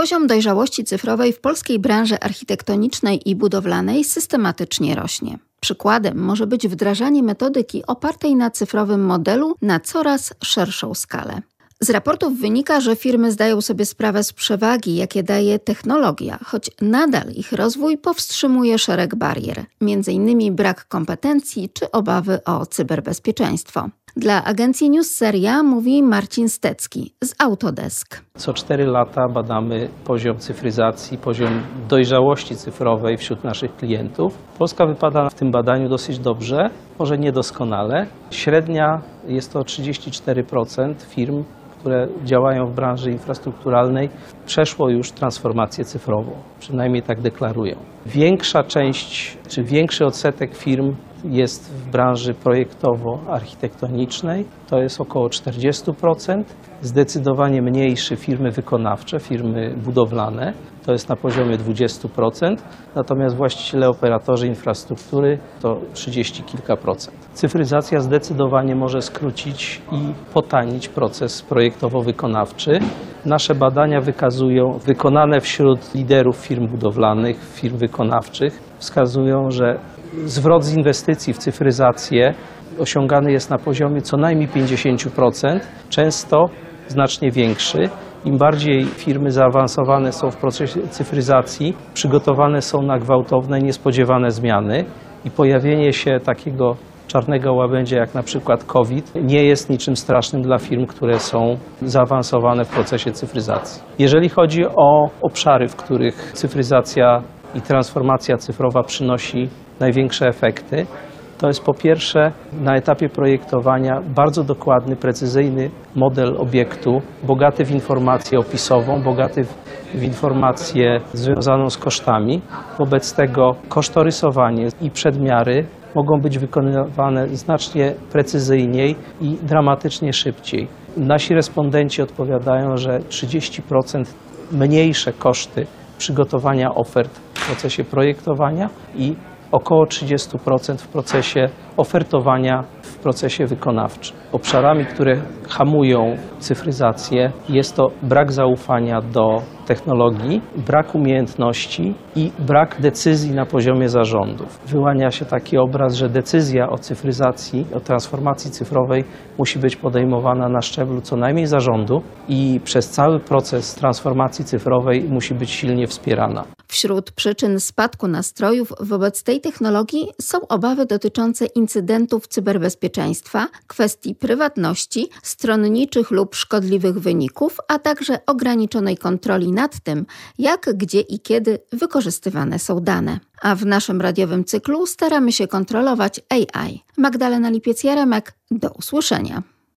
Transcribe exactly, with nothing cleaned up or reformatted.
Poziom dojrzałości cyfrowej w polskiej branży architektonicznej i budowlanej systematycznie rośnie. Przykładem może być wdrażanie metodyki opartej na cyfrowym modelu na coraz szerszą skalę. Z raportów wynika, że firmy zdają sobie sprawę z przewagi, jakie daje technologia, choć nadal ich rozwój powstrzymuje szereg barier, między innymi brak kompetencji czy obawy o cyberbezpieczeństwo. Dla agencji Newsseria mówi Marcin Stecki z Autodesk. Co cztery lata badamy poziom cyfryzacji, poziom dojrzałości cyfrowej wśród naszych klientów. Polska wypada w tym badaniu dosyć dobrze, może niedoskonale. Średnia jest to trzydzieści cztery procent firm, które działają w branży infrastrukturalnej, przeszło już transformację cyfrową, przynajmniej tak deklarują. Większa część, czy większy odsetek firm jest w branży projektowo-architektonicznej, to jest około czterdzieści procent. Zdecydowanie mniejszy firmy wykonawcze, firmy budowlane, to jest na poziomie dwadzieścia procent, natomiast właściciele, operatorzy infrastruktury to trzydzieści kilka procent. Cyfryzacja zdecydowanie może skrócić i potanić proces projektowo-wykonawczy. Nasze badania wykazują, wykonane wśród liderów firm budowlanych, firm wykonawczych, wskazują, że zwrot z inwestycji w cyfryzację osiągany jest na poziomie co najmniej pięćdziesiąt procent, często znacznie większy. Im bardziej firmy zaawansowane są w procesie cyfryzacji, przygotowane są na gwałtowne, niespodziewane zmiany i pojawienie się takiego czarnego łabędzia jak na przykład COVID nie jest niczym strasznym dla firm, które są zaawansowane w procesie cyfryzacji. Jeżeli chodzi o obszary, w których cyfryzacja i transformacja cyfrowa przynosi największe efekty, to jest po pierwsze na etapie projektowania bardzo dokładny, precyzyjny model obiektu, bogaty w informację opisową, bogaty w informację związaną z kosztami. Wobec tego kosztorysowanie i przedmiary mogą być wykonywane znacznie precyzyjniej i dramatycznie szybciej. Nasi respondenci odpowiadają, że trzydzieści procent mniejsze koszty przygotowania ofert w procesie projektowania i około trzydzieści procent w procesie ofertowania, w procesie wykonawczym. Obszarami, które hamują cyfryzację, jest to brak zaufania do technologii, brak umiejętności i brak decyzji na poziomie zarządów. Wyłania się taki obraz, że decyzja o cyfryzacji, o transformacji cyfrowej musi być podejmowana na szczeblu co najmniej zarządu i przez cały proces transformacji cyfrowej musi być silnie wspierana. Wśród przyczyn spadku nastrojów wobec tej technologii są obawy dotyczące incydentów cyberbezpieczeństwa, kwestii prywatności, stronniczych lub szkodliwych wyników, a także ograniczonej kontroli nad tym, jak, gdzie i kiedy wykorzystywane są dane. A w naszym radiowym cyklu staramy się kontrolować A I. Magdalena Lipiec-Jaremek, do usłyszenia.